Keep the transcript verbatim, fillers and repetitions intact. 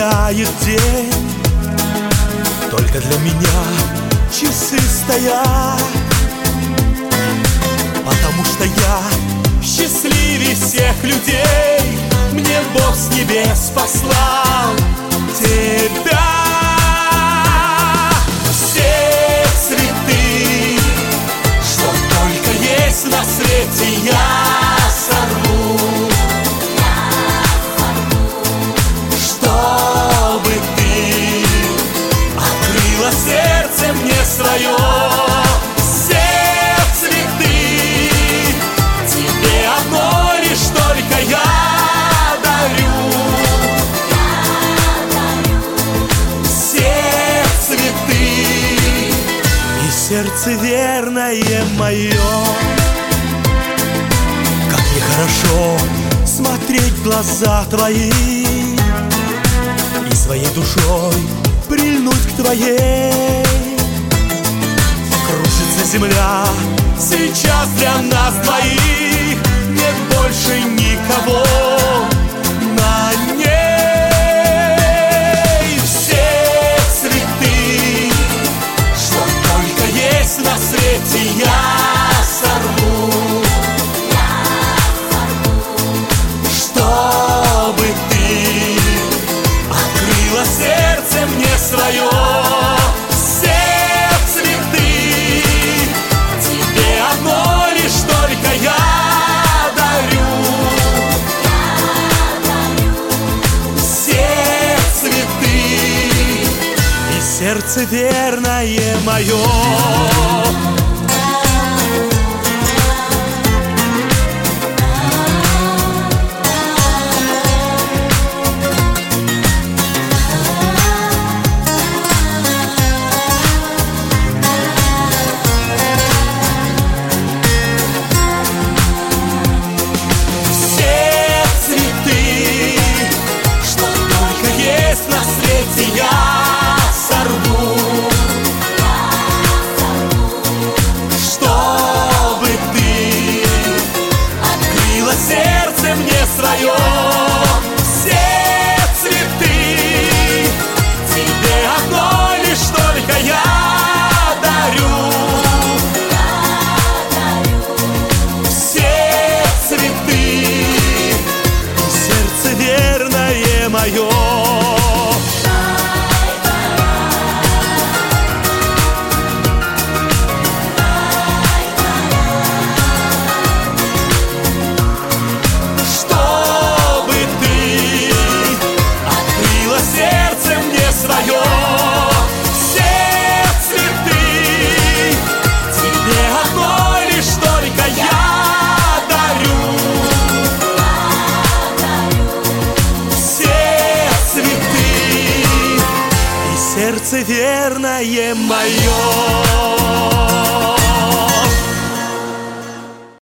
меняет день. Только для меня часы стоят, потому что я счастливее всех людей. Мне Бог с небес послал тебя. Все цветы, что только есть на свете, я сорву, чтобы ты открыла сердце мне свое. Все цветы тебе одно лишь только я дарю. Все цветы и сердце верное мое. Как нехорошо смотреть в глаза твои и своей душой прильнуть к твоей. Кружится земля сейчас для нас двоих, нет больше никого на ней. Все цветы, что только есть на свете, я сорву, чтобы ты открыла сердце мне свое. Все цветы тебе одно лишь только я дарю. Все цветы и сердце верное мое. Я сорву, чтобы ты открыла сердце мне свое. Все цветы тебе одно лишь только я дарю. Все цветы и сердце верное мое. Сердце верное мое.